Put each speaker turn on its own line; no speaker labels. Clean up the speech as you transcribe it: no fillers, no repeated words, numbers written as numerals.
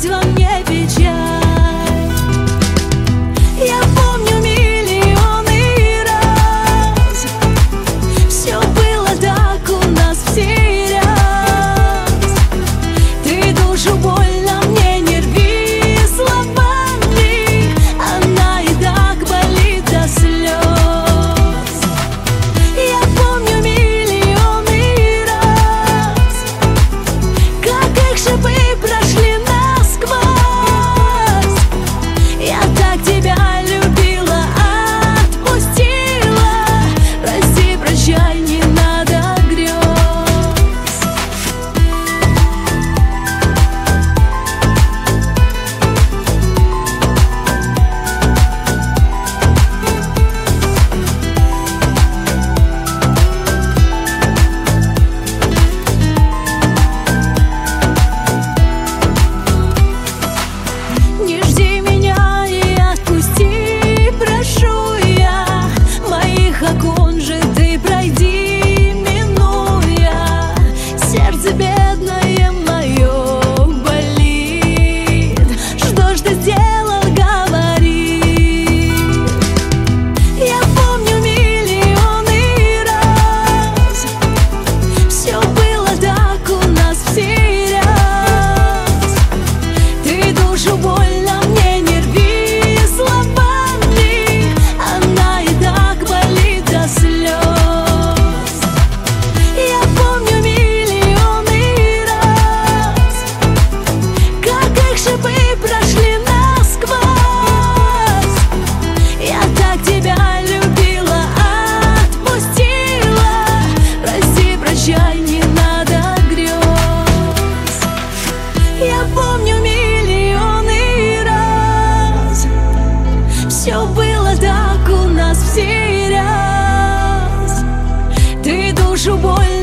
Осталась во мне печаль. Я помню миллионы раз, все было так у нас все раз. Ты душу больно мне не рви словами, она и так болит до слез. Я помню миллионы раз, как их шипы прошли насквозь. Я так тебя любила, отпустила. Прости, прощай, не надо грез. Не жди меня и отпусти, прошу я. Моих окон же ты пройди, минуя. Сердце бедное мое болит. Что ж ты сделал, говори. Я помню миллионы раз, все было так у нас все раз. Ты душу больно мне не рви словами, она и так болит до слез. Я помню миллионы раз, как их шипы прошли насквозь. Я так тебя любила, отпустила. Прости, прощай, не надо грез. Я помню миллионы раз, все было так у нас все раз. Ты душу больно